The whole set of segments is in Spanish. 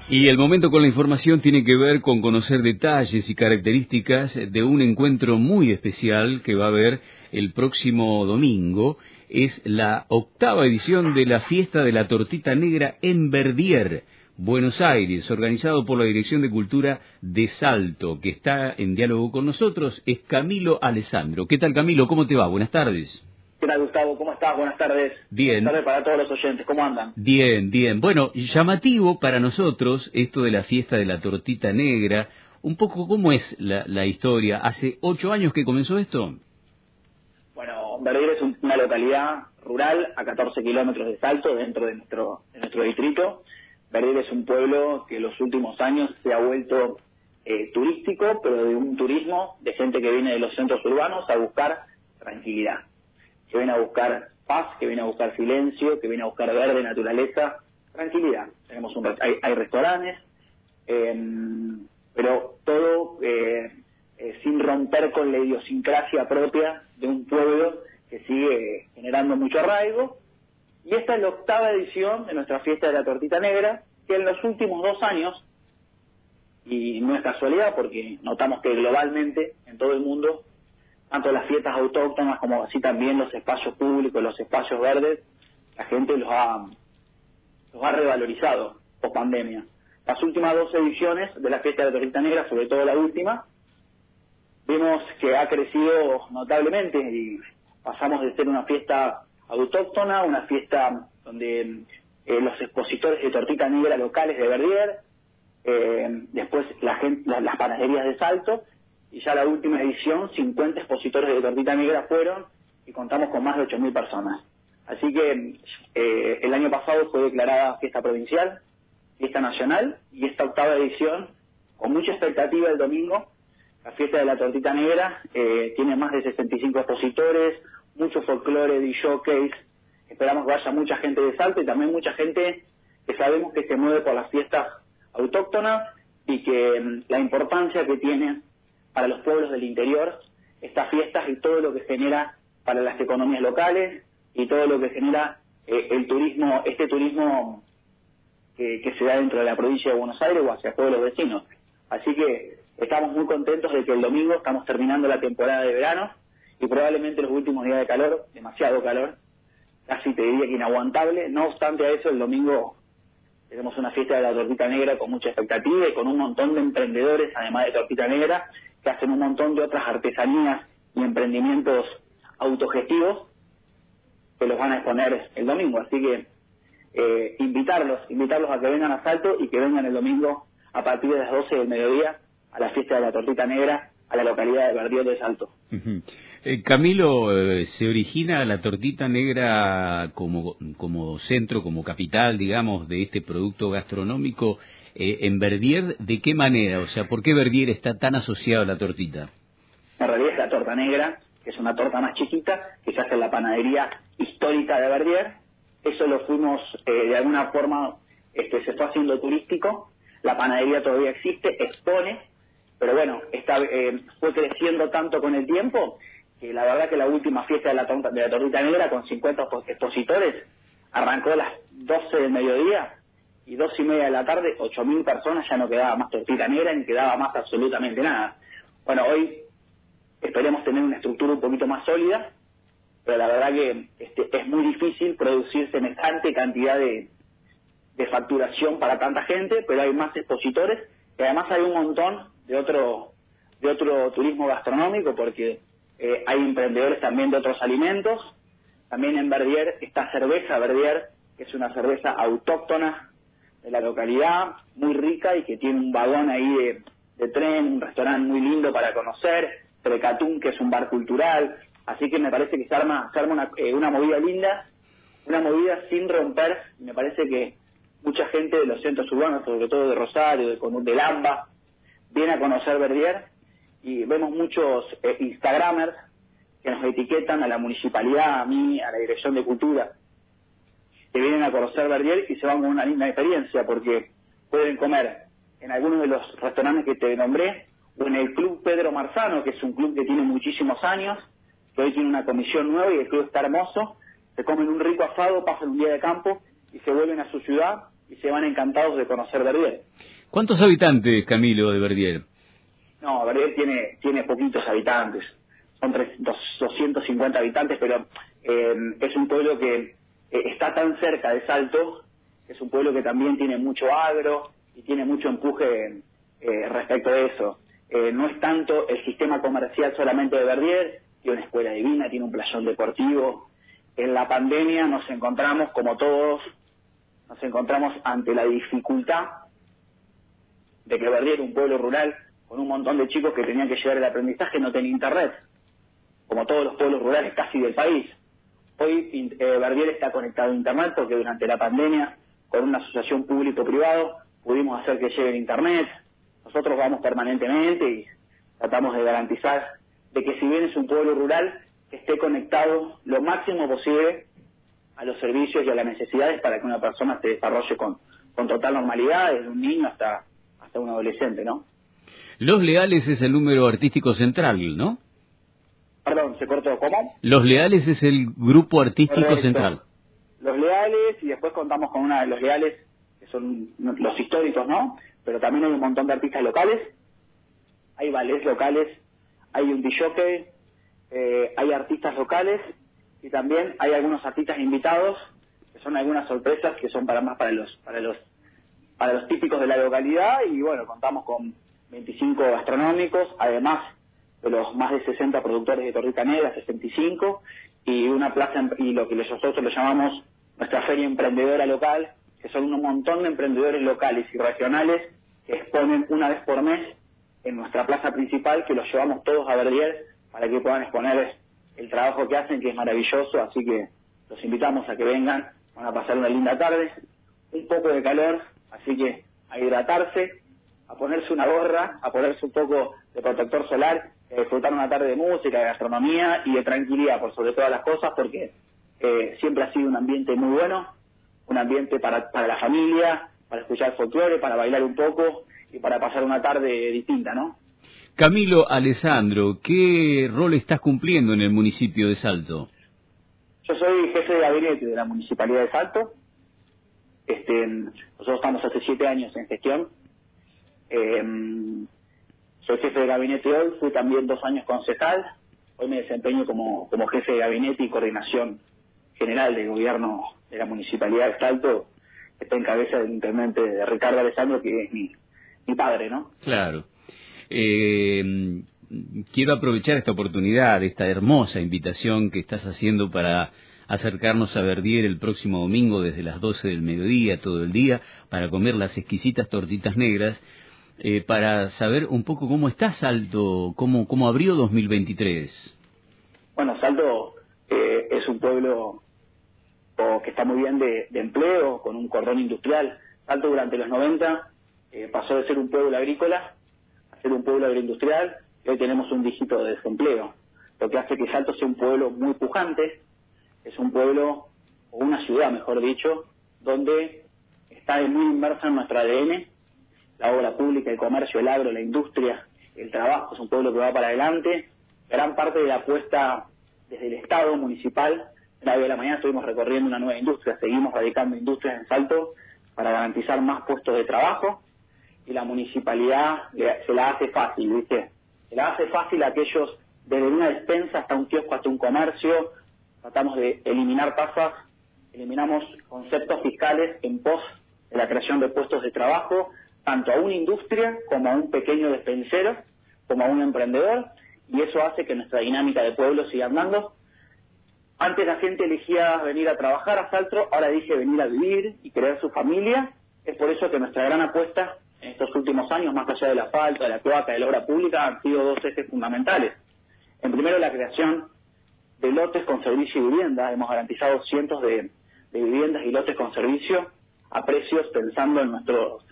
Y el momento con la información tiene que ver con conocer detalles y características de un encuentro muy especial que va a haber el próximo domingo. Es la 8ª edición de la Fiesta de la Tortita Negra en Verdier, Buenos Aires, organizado por la Dirección de Cultura de Salto, que está en diálogo con nosotros, es Camilo Alessandro. ¿Qué tal, Camilo? ¿Cómo te va? Buenas tardes. ¿Qué tal, Gustavo? ¿Cómo estás? Buenas tardes. Bien. Buenas tardes para todos los oyentes. ¿Cómo andan? Bien, bien. Bueno, llamativo para nosotros esto de la Fiesta de la Tortita Negra. Un poco, ¿cómo es la historia? ¿Hace 8 años que comenzó esto? Bueno, Verdier es una localidad rural a 14 kilómetros de Salto, dentro de nuestro distrito. Verdier es un pueblo que en los últimos años se ha vuelto turístico, pero de un turismo de gente que viene de los centros urbanos a buscar tranquilidad, que viene a buscar paz, que viene a buscar silencio, que viene a buscar verde, naturaleza, tranquilidad. Tenemos hay restaurantes, pero todo sin romper con la idiosincrasia propia de un pueblo que sigue generando mucho arraigo. Y esta es la 8ª edición de nuestra Fiesta de la Tortita Negra, que en los últimos 2 años, y no es casualidad porque notamos que globalmente en todo el mundo, tanto las fiestas autóctonas como así también los espacios públicos, los espacios verdes, la gente los ha revalorizado post pandemia. Las últimas 2 ediciones de la Fiesta de la Tortita Negra, sobre todo la última, vimos que ha crecido notablemente y pasamos de ser una fiesta autóctona, una fiesta donde los expositores de tortita negra locales de Verdier, después las panaderías de Salto, y ya la última edición, 50 expositores de tortita negra fueron, y contamos con más de 8.000 personas. Así que el año pasado fue declarada fiesta provincial, fiesta nacional, y esta 8ª edición, con mucha expectativa el domingo, la Fiesta de la Tortita Negra, tiene más de 65 expositores, mucho folclore, DJs. Esperamos que vaya mucha gente de Salto y también mucha gente que sabemos que se mueve por las fiestas autóctonas y que la importancia que tiene para los pueblos del interior estas fiestas y todo lo que genera para las economías locales y todo lo que genera el turismo, este turismo que se da dentro de la provincia de Buenos Aires o hacia pueblos vecinos. Así que estamos muy contentos de que el domingo estamos terminando la temporada de verano y probablemente los últimos días de calor, demasiado calor, casi te diría que inaguantable. No obstante a eso, el domingo tenemos una fiesta de la tortita negra con mucha expectativa y con un montón de emprendedores, además de tortita negra, que hacen un montón de otras artesanías y emprendimientos autogestivos que los van a exponer el domingo. Así que invitarlos a que vengan a Salto y que vengan el domingo a partir de las 12 del mediodía a la fiesta de la tortita negra a la localidad de Verdier de Salto. Camilo, ¿se origina la tortita negra como centro, como capital, digamos, de este producto gastronómico en Verdier? ¿De qué manera? O sea, ¿por qué Verdier está tan asociado a la tortita? En realidad es la torta negra, que es una torta más chiquita, que se hace en la panadería histórica de Verdier. Eso lo fuimos, de alguna forma, se fue haciendo turístico. La panadería todavía existe, expone, pero bueno, fue creciendo tanto con el tiempo que la verdad que la última fiesta de la tortita negra con 50 expositores arrancó a las 12 del mediodía y 2:30 de la tarde, 8.000 personas, ya no quedaba más tortita negra ni quedaba más absolutamente nada. Bueno, hoy esperemos tener una estructura un poquito más sólida, pero la verdad que es muy difícil producir semejante cantidad de facturación para tanta gente, pero hay más expositores y además hay un montón de otro turismo gastronómico porque hay emprendedores también de otros alimentos. También en Verdier está cerveza Verdier, que es una cerveza autóctona de la localidad, muy rica y que tiene un vagón ahí de tren, un restaurante muy lindo para conocer, Trecatún, que es un bar cultural. Así que me parece que se arma una movida linda, una movida sin romper. Me parece que mucha gente de los centros urbanos, sobre todo de Rosario, de Lamba, viene a conocer Verdier y vemos muchos instagramers que nos etiquetan a la municipalidad, a mí, a la Dirección de Cultura, que vienen a conocer Verdier y se van con una linda experiencia porque pueden comer en algunos de los restaurantes que te nombré o en el Club Pedro Marzano, que es un club que tiene muchísimos años, que hoy tiene una comisión nueva y el club está hermoso. Se comen un rico asado, pasan un día de campo y se vuelven a su ciudad y se van encantados de conocer Verdier. ¿Cuántos habitantes, Camilo, de Verdier? No, Verdier tiene poquitos habitantes, son 250 habitantes, pero es un pueblo que está tan cerca de Salto, es un pueblo que también tiene mucho agro y tiene mucho empuje respecto de eso. No es tanto el sistema comercial solamente de Verdier, tiene una escuela divina, tiene un playón deportivo. En la pandemia nos encontramos, como todos, nos encontramos ante la dificultad de que Verdier, un pueblo rural, con un montón de chicos que tenían que llevar el aprendizaje, no tenía internet, como todos los pueblos rurales casi del país. Hoy Verdier está conectado a internet porque durante la pandemia, con una asociación público-privado, pudimos hacer que llegue el internet. Nosotros vamos permanentemente y tratamos de garantizar de que si bien es un pueblo rural, que esté conectado lo máximo posible a los servicios y a las necesidades para que una persona se desarrolle con total normalidad, desde un niño hasta un adolescente, ¿no? Los Leales es el número artístico central, ¿no? Perdón, ¿se cortó? ¿Cómo? Los Leales es el grupo artístico Correcto. central. Los Leales, y después contamos con una de los Leales, que son los históricos, ¿no? Pero también hay un montón de artistas locales, hay ballets locales, hay un disjockey, hay artistas locales, y también hay algunos artistas invitados, que son algunas sorpresas que son para los típicos de la localidad, y bueno, contamos con 25 gastronómicos, además de los más de 60 productores de torrita negra, 65, y una plaza, y lo que nosotros lo llamamos nuestra feria emprendedora local, que son un montón de emprendedores locales y regionales que exponen una vez por mes en nuestra plaza principal, que los llevamos todos a Verdier para que puedan exponer el trabajo que hacen, que es maravilloso, así que los invitamos a que vengan, van a pasar una linda tarde, un poco de calor, así que a hidratarse, a ponerse una gorra, a ponerse un poco de protector solar, a disfrutar una tarde de música, de gastronomía y de tranquilidad por sobre todas las cosas, porque siempre ha sido un ambiente muy bueno, un ambiente para la familia, para escuchar folclore, para bailar un poco y para pasar una tarde distinta, ¿no? Camilo Alessandro, ¿qué rol estás cumpliendo en el municipio de Salto? Yo soy jefe de gabinete de la Municipalidad de Salto. Nosotros estamos hace 7 años en gestión. Soy jefe de gabinete hoy, fui también 2 años concejal. Hoy me desempeño como jefe de gabinete y coordinación general del gobierno de la Municipalidad de Salto, que está en cabeza del intendente de Ricardo Alessandro, que es mi padre, ¿no? Claro. Quiero aprovechar esta oportunidad, esta hermosa invitación que estás haciendo para acercarnos a Verdier el próximo domingo desde las 12 del mediodía, todo el día, para comer las exquisitas tortitas negras, para saber un poco cómo está Salto, cómo abrió 2023. Bueno, Salto es un pueblo que está muy bien de empleo, con un cordón industrial. Salto durante los 90 pasó de ser un pueblo agrícola a ser un pueblo agroindustrial, y hoy tenemos un dígito de desempleo, lo que hace que Salto sea un pueblo muy pujante, es un pueblo, o una ciudad mejor dicho, donde está muy inmersa en nuestro ADN, la obra pública, el comercio, el agro, la industria, el trabajo. Es un pueblo que va para adelante. Gran parte de la apuesta desde el Estado municipal, a las 9 de la mañana estuvimos recorriendo una nueva industria, seguimos radicando industrias en Salto para garantizar más puestos de trabajo, y la municipalidad se la hace fácil, ¿viste? Se la hace fácil a aquellos, desde una despensa hasta un kiosco, hasta un comercio. Tratamos de eliminar tasas, eliminamos conceptos fiscales en pos de la creación de puestos de trabajo, tanto a una industria como a un pequeño despensero, como a un emprendedor, y eso hace que nuestra dinámica de pueblo siga andando. Antes la gente elegía venir a trabajar a Salto, ahora elige venir a vivir y crear su familia. Es por eso que nuestra gran apuesta en estos últimos años, más allá del asfalto, de la cloaca, de la obra pública, han sido 2 ejes fundamentales. En primero, la creación de lotes con servicio y vivienda. Hemos garantizado cientos de viviendas y lotes con servicio a precios pensando en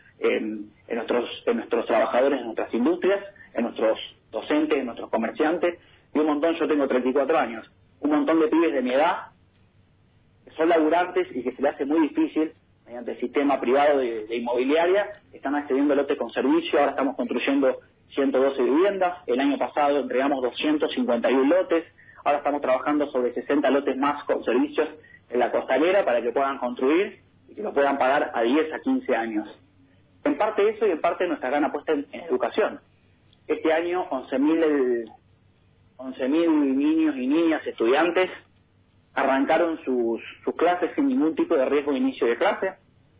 nuestros trabajadores, en nuestras industrias, en nuestros docentes, en nuestros comerciantes, y un montón. Yo tengo 34 años, un montón de pibes de mi edad que son laburantes y que se les hace muy difícil mediante el sistema privado de inmobiliaria, están accediendo a lotes con servicio. Ahora estamos construyendo 112 viviendas, el año pasado entregamos 251 lotes, ahora estamos trabajando sobre 60 lotes más con servicios en la costanera para que puedan construir y y lo puedan pagar a 10 a 15 años. En parte eso y en parte nuestra gran apuesta en educación. Este año 11.000 niños y niñas, estudiantes, arrancaron sus clases sin ningún tipo de riesgo de inicio de clase,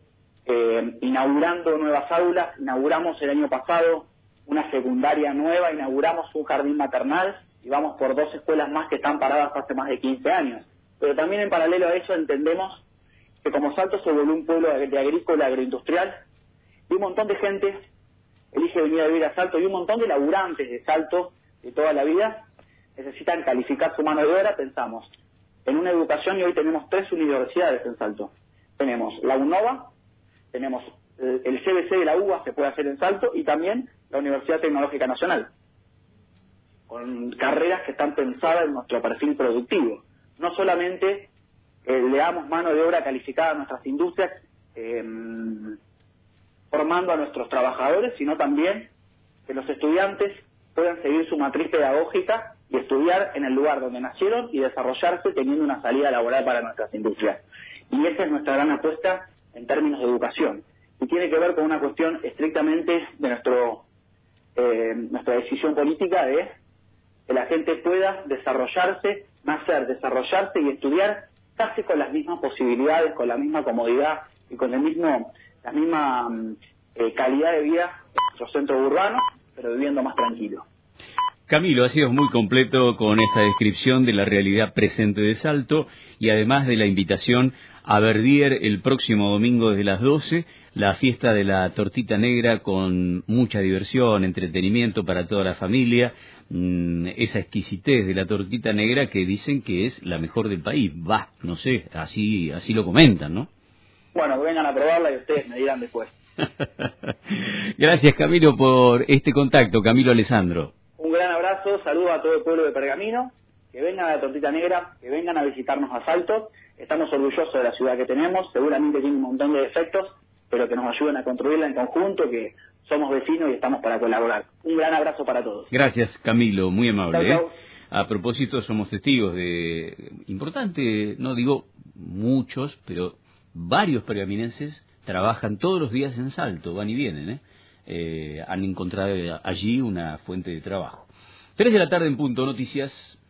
inaugurando nuevas aulas. Inauguramos el año pasado una secundaria nueva, inauguramos un jardín maternal y vamos por 2 escuelas más que están paradas hace más de 15 años. Pero también en paralelo a eso entendemos que como Salto se volvió un pueblo de agrícola, agroindustrial, y un montón de gente elige venir a vivir a Salto, y un montón de laburantes de Salto de toda la vida necesitan calificar su mano de obra. Pensamos en una educación y hoy tenemos 3 universidades en Salto. Tenemos la UNOVA, tenemos el CBC de la UBA, se puede hacer en Salto, y también la Universidad Tecnológica Nacional, con carreras que están pensadas en nuestro perfil productivo. No solamente le damos mano de obra calificada a nuestras industrias, formando a nuestros trabajadores, sino también que los estudiantes puedan seguir su matriz pedagógica y estudiar en el lugar donde nacieron y desarrollarse teniendo una salida laboral para nuestras industrias. Y esa es nuestra gran apuesta en términos de educación. Y tiene que ver con una cuestión estrictamente de nuestra decisión política de que la gente pueda desarrollarse, nacer, desarrollarse y estudiar casi con las mismas posibilidades, con la misma comodidad y con la misma calidad de vida en nuestros centros urbanos, pero viviendo más tranquilo. Camilo, ha sido muy completo con esta descripción de la realidad presente de Salto y además de la invitación a Verdier el próximo domingo desde las 12, la fiesta de la tortita negra con mucha diversión, entretenimiento para toda la familia, esa exquisitez de la tortita negra que dicen que es la mejor del país. No sé, así lo comentan, ¿no? Bueno, vengan a probarla y ustedes me dirán después. Gracias, Camilo, por este contacto. Camilo Alessandro. Un gran abrazo, saludos a todo el pueblo de Pergamino, que vengan a la Tortita Negra, que vengan a visitarnos a Salto. Estamos orgullosos de la ciudad que tenemos, seguramente tiene un montón de defectos, pero que nos ayuden a construirla en conjunto, que somos vecinos y estamos para colaborar. Un gran abrazo para todos. Gracias, Camilo, muy amable. Chau, chau. A propósito, somos testigos de importante, no digo muchos, pero varios pergaminenses trabajan todos los días en Salto, van y vienen, han encontrado allí una fuente de trabajo. 3 de la tarde en punto, noticias.